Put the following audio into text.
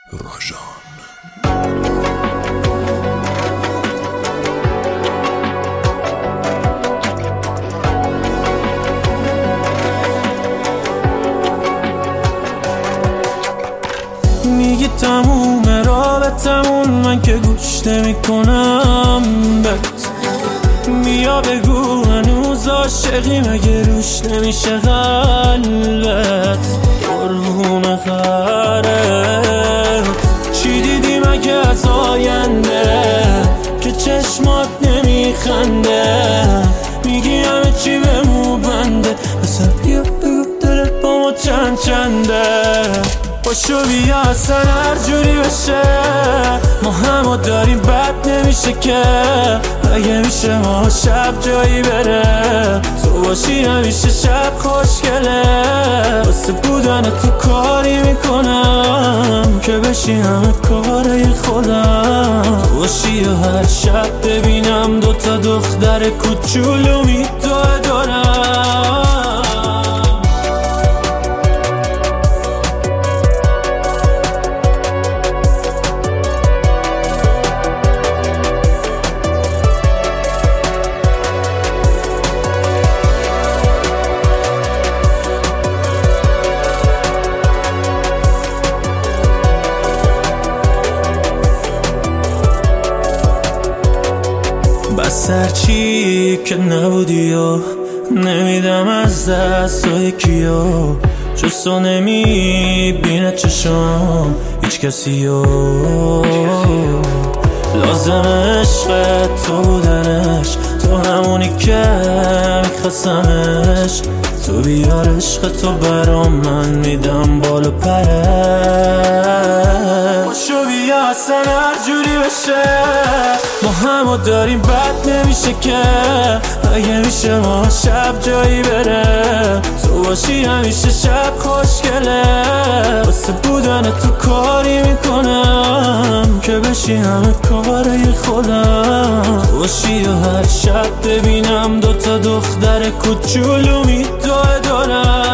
راژان. میگی تموم رابطمون، من که گوش نمی کنم بهت. بیا بگو هنوز عاشقی، مگه روش نمیشه قلبت؟ قربون خرت چی دیدی مگه از آینده که چشمات نمیخنده؟ میگی همه چی به مو بنده، اصلا بیا بگو دلت با ما چند چنده؟ باشو بیا اصلا هر جوری بشه، ما همو داریم بد نمیشه که. اگه میشه ما شب جایی بره، تو باشی همیشه شب خوشگله. واسه بودن تو کاری میکنم که بشی همه کارای خودم. تو باشی و هر شب ببینم دوتا دختر کوچولو میدوه دارم. بس هرچی که نبودی و نمیدم از دست و یکیو، جز تو نمیبینه چشم هیچ کسی و لازم عشق تو بودنش، تو همونی که میخواستمش. تو بیار عشق تو برام، من میدم بالا پره. باشو بیا اصلا هر جوری بشه، ما همو داریم بد نمیشه که. اگه میشه ما شب جایی بره، تو باشی همیشه شب خوشگله. واسه بودن تو کاری میکنم که بشی همه کارای خودم. تو باشی و هر شب ببینم دوتا دختر کوچولو میدوه دارم.